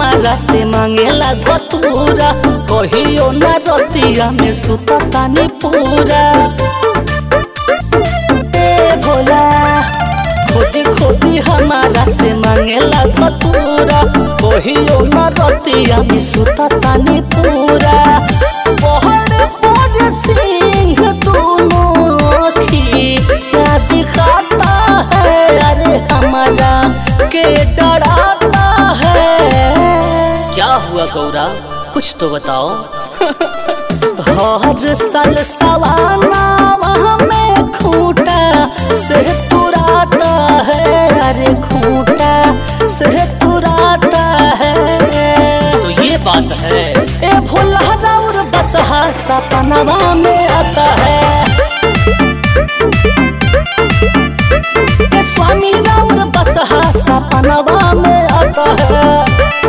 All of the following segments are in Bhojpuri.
हमारा से मांगेला धतूरा, कहियो ना रतिया में सुता तानी पूरा। ए भोला खोदी खोदी हमारा से मांगेला धतूरा, कहियो ना रतिया में सुता तानी पूरा। बड़े बड़े सिंह दोनों अखियाँ दिखाता है, अरे हमारा के डराता है। क्या हुआ गौरा, कुछ तो बताओ। हर साल सवाना में खूंटा से तुराता है, अरे खूंटा से तुराता है। तो ये बात है। ए भोला राउर बसहा सपनवा में आता है, ए स्वामी राउर बसहा सपनवा में आता है।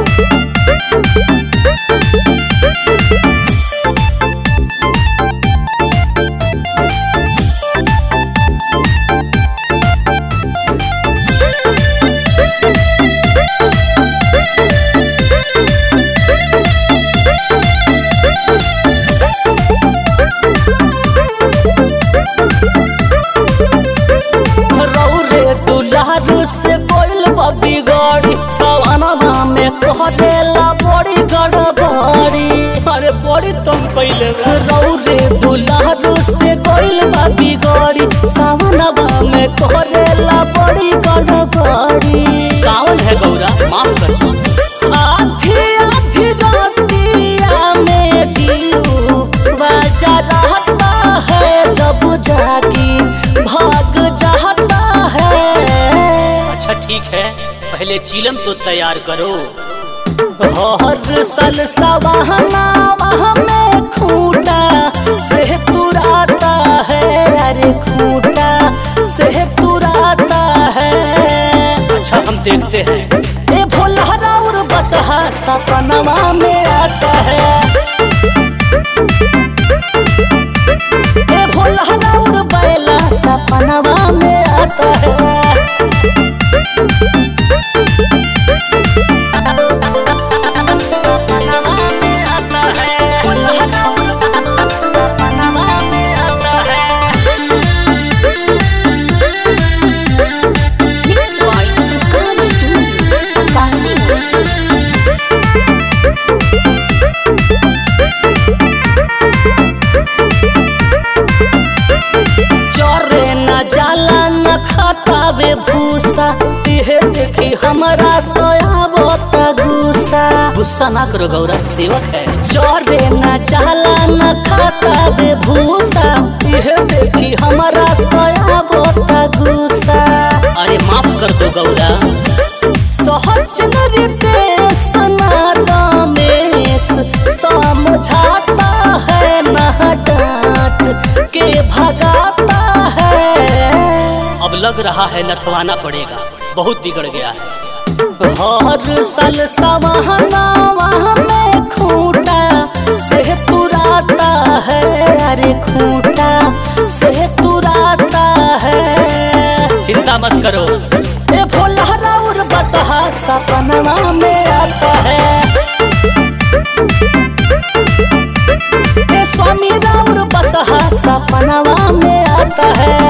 से कोइल बिगड़ी सवनवा में कहला बड़ी गड़बड़ी, अरे बड़ी तुम कइले रौरे दुल्हारू से कोइल बिगड़ी सवनवा में कहला बड़ी गड़बड़ी। सावन है गौरा, माफ कर। आधी आधी रातिया में जीव बाजा रहता है, जब जागी भाग जाता है। अच्छा ठीक है, पहले चिलम तो तैयार करो। हर साल सवाना में खूंटा से तुराता है, अरे खूंटा से तुराता है। अच्छा हम देखते हैं। ए भोला राउर बसहा सपनवा में आता है, ए भोला राउर बैला सपनवा में आता है। चोरे न जाला न खतावे भूसा, इहे देखी हमारा तो आवता गुस्सा। गुस्सा ना करो गौरा, सेवक है। चोरे न जाला न खतावे भूसा, इहे देखी हमारा तो आवता गुस्सा। अरे माफ कर दो गौरा। सहज रितेश रमेश समझाता है, ना डांट के भगाता है। अब लग रहा है लथवाना पड़ेगा, बहुत बिगड़ गया है। हर साल सवाना में खूंटा से तुराता है, अरे खूंटा से तुराता है। चिंता मत करो। ए भोला राउर बसहा सपनवा में आता है, ए स्वामी राउर बसहा सपनवा में आता है।